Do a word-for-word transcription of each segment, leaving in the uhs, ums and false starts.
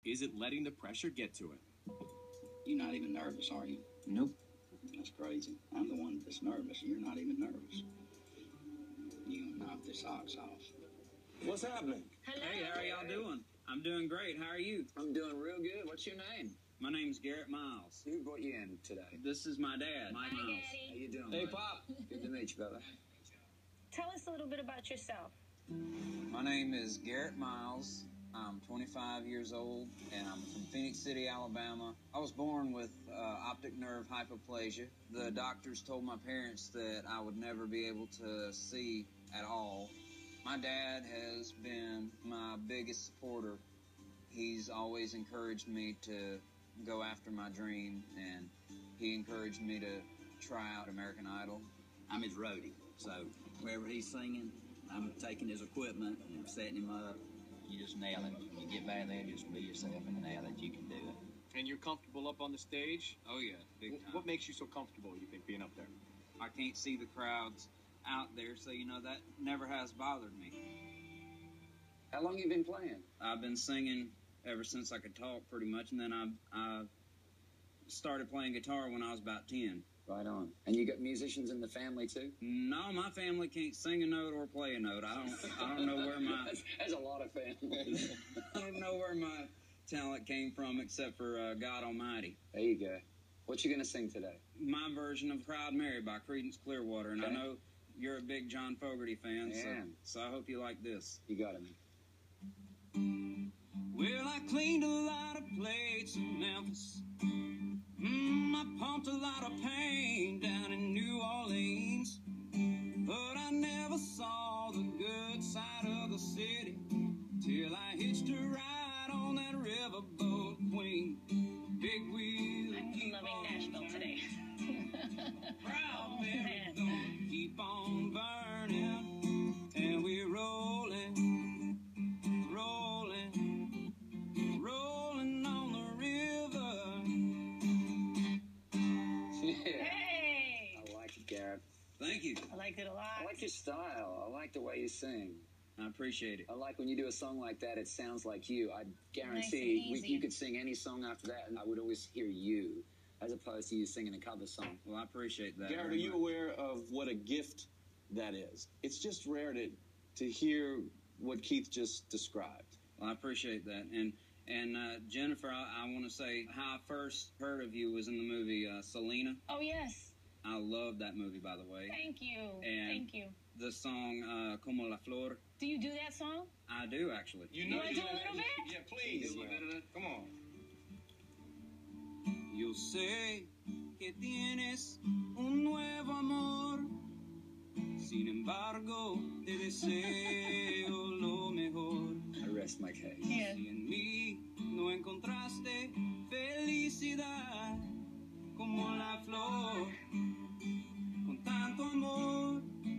Is it letting the pressure get to it? You're not even nervous, are you? Nope. That's crazy. I'm the one that's nervous. You're not even nervous. You gonna knock the socks off. What's happening? Hello. Hey, how are y'all doing? I'm doing great. How are you? I'm doing real good. What's your name? My name's Garrett Miles. Who brought you in today? This is my dad, Mike Hi, Miles. How Daddy. you doing? Hey, bud? Pop. Good to meet you, brother. Tell us a little bit about yourself. My name is Garrett Miles. I'm twenty-five years old, and I'm from Phoenix City, Alabama. I was born with uh, optic nerve hypoplasia. The doctors told my parents that I would never be able to see at all. My dad has been my biggest supporter. He's always encouraged me to go after my dream, and he encouraged me to try out American Idol. I'm his roadie, so wherever he's singing, I'm taking his equipment and setting him up. You just nail it. You get back there, just be yourself and nail it. You can do it. And you're comfortable up on the stage? Oh, yeah, big time. What makes you so comfortable, you think, being up there? I can't see the crowds out there, so, you know, that never has bothered me. How long you been playing? I've been singing ever since I could talk, pretty much, and then I, I started playing guitar when I was about ten. Right on. And you got musicians in the family too? No, my family can't sing a note or play a note. I don't. I don't know where my. that's, that's a lot of families. I don't know where my talent came from, except for uh, God Almighty. There you go. What you gonna sing today? My version of "Proud Mary" by Creedence Clearwater, and Okay. I know you're a big John Fogerty fan, so, Man. so I hope you like this. You got it, man. Well, I cleaned a lot of plates in Memphis. Mm, I pumped a lot of pain down in New Orleans. But I never saw the good side of the city till I hitched a ride on that riverboat queen. Big wheel. I'm loving Nashville today. Proud Oh, Mary, man. gonna keep on burning. And we're rolling, rolling, rolling on the river. Yeah. Hey! I like it, Garrett. Thank you. I liked it a lot. I like your style. I like the way you sing. I appreciate it. I like when you do a song like that, it sounds like you. I Nice guarantee and we, easy. you could sing any song after that, and I would always hear you, as opposed to you singing a cover song. Well, I appreciate that. Garrett, are very you much. aware of what a gift that is? It's just rare to, to hear what Keith just described. Well, I appreciate that. And and uh, Jennifer, I, I want to say how I first heard of you was in the movie uh, Selena. Oh, yes. I love that movie, by the way. Thank you. And- Thank you. The song uh, Como la Flor. Do you do that song? I do, actually. You wanna do a little bit? Yeah, please. Do a little bit of that? Come on. Yo sé que tienes un nuevo amor. Sin embargo, te deseo lo mejor. I rest my case. Yeah. Si en mí no encontraste felicidad como la flor, con tanto amor,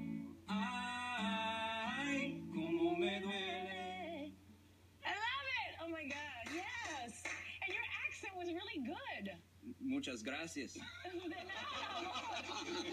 ay, como me duele. I love it! Oh my God, yes! And your accent was really good. Muchas gracias.